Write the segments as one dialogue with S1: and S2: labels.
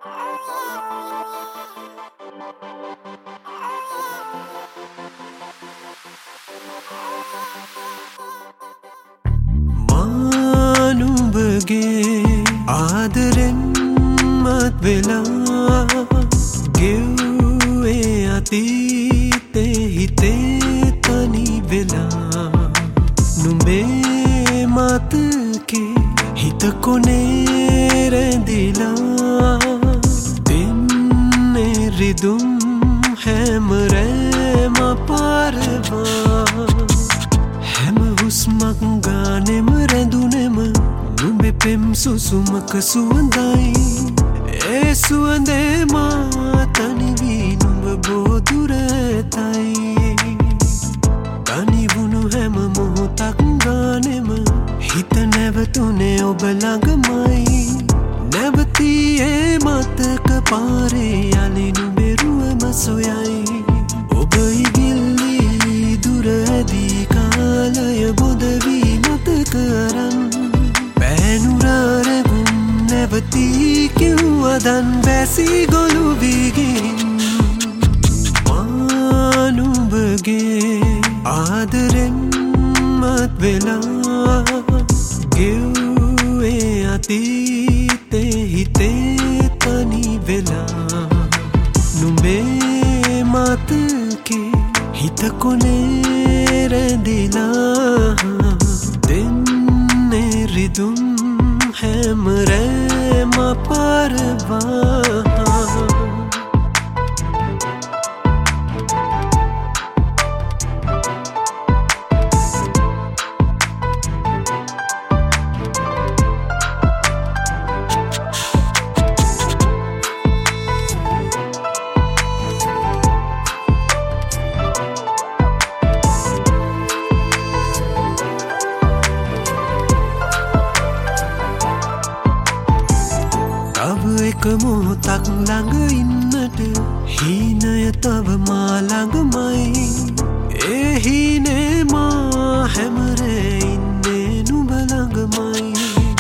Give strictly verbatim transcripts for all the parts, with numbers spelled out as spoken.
S1: මානුඹගේ ආදරෙන් මත් වෙලා ගෙව්වේ අතීතේ හිතේ තනි වෙලා නුඹේ මතකේ හිත කොනේ රැඳිලා දෙන්නේ රිදුම් හැම රැම පාරවා හැම හුස්මක් ගානෙම රැඳුනෙම නුඹේ පෙම් සුසුමක සුවඳයි ඒ සුවඳේ මා තනි වී නුඹ බොදුර ඇතයි තනි වුණු හැම මොහොතක් ගානෙම හිත නැවතුනේ ඔබ ළඟමයි නැවතියේ මතක පාරේ යලි නුඹේ රුවම සොයයි ඔබ ඉගිල්ලී දුර ඇදී කාලය බොඳ වී මතක අරන් පෑනුරාරැගුම් නැවතී කිව්වදන් වැසී ගොළු වීගින් මානුඹගේ ආදරෙන් මත් වෙලා ගෙව්වේ අතීතේ හිතේ තනි වෙලා නුඹේ මතකේ හිත කොනේ රැඳිලා දෙන්නේ රිදුම් හැම රැම පාරවා එක මොහොතක් ළඟ ඉන්නට හීනය තව මා ළඟමයි ඒ හීනේ මා හැමරේ ඉන්නේ නුඹ ළඟමයි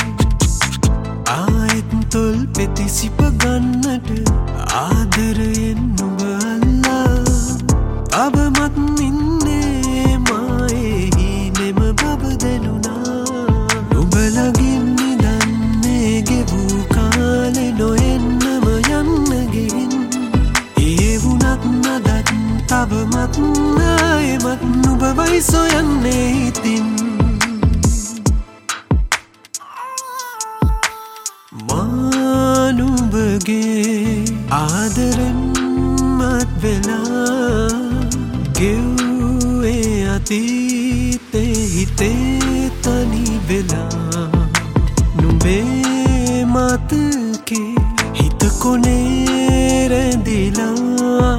S1: ආයෙත් තොල් පෙති සිප ගන්නට ආදරයෙන් නුඹ අල්ලා තවමත් ඉන්නේ මා ඒ හීනෙම බබ දෙනුනා නුඹ ළඟින් නිදන්නේ ගෙවූ කාලේ නොෙන්නම යන්න ගිහින් ඒ වුණත් නදත් තවමත් ආයෙමත් නුඹවයි සොයන්නේ ඉතින් මානුඹගේ ආදරෙන් මත් වෙලා ගෙව්වේ අතීතේ හිතේ තනි වෙලා නුඹේ මතකේ හිත කොනේ රැඳිලා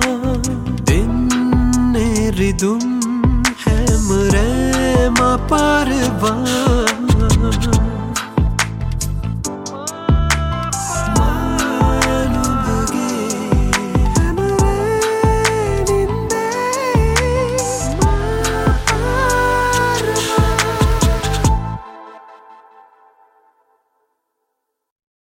S1: දෙන්නේ රිදුම් හැම රැම පාරවා